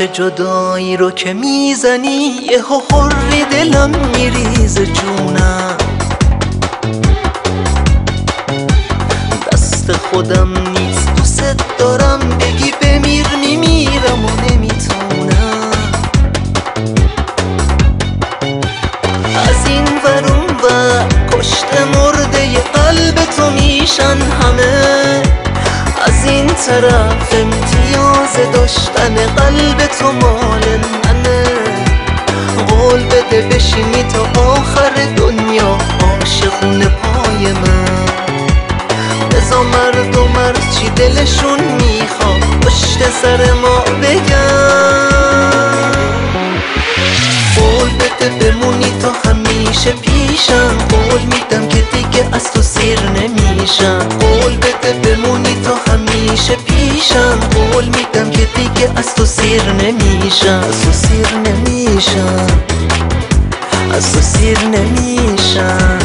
جدایی رو که میزنی یه حری دلم میریزه جونم. دست خودم نیست دوست دارم بگی بمیر میمیرم و نمیتونم. از این ور اون ور کشته مرده ی قلب تو میشن همه، از این طرف امتیاز داشتن قلب تو مال منه. قول بده بشینی تا آخر دنیا عاشقونه پای من. بذار مرد و مرد چی دلشون میخواد پشت سر ما بگن. قول بده بمونی تا همیشه پیشم، قول میدم که دیگه از تو سیر نمیشم. قول بده بمونی تا همیشه پیشم، قول میدم که دیگه از تو سیر نمیشم. از تو سیر نمیشم، از تو سیر نمیشم.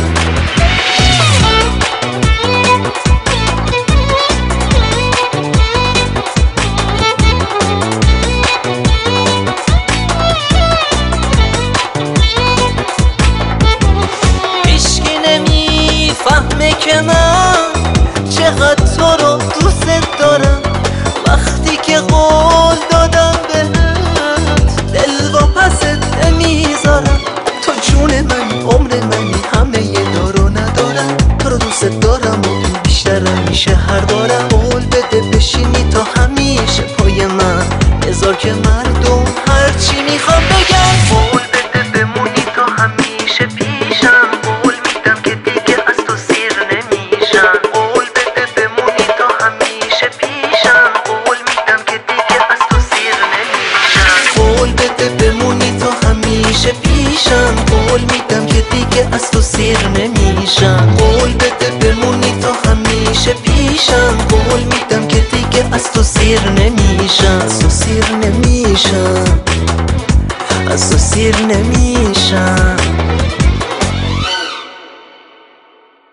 فهمه که من چقدر تو رو دوست دارم. وقتی که قول دادم بهت دل با پست نمیذارم. تو جون من عمر منی همه ی دارو ندارم. تو رو دوست دارم و بیشترم میشه هر بارم. قول بده بشینی تا همیشه پای من، بذار که مردم هرچی میخوام بگم. قول بده بمونی تا همیشه پیشم، قول میدم که دیگه از تو سیر نمیشم. قول بده بمونی تا همیشه پیشم، قول میدم که دیگه از تو سیر نمیشم. قول بده بمونی تا همیشه پیشم، قول میدم که دیگه از تو سیر نمیشم. قول بده بمونی تا همیشه پیشم، قول میدم که دیگه از تو سیر نمیشم. از تو سیر نمیشم، از تو سیر نمیشم.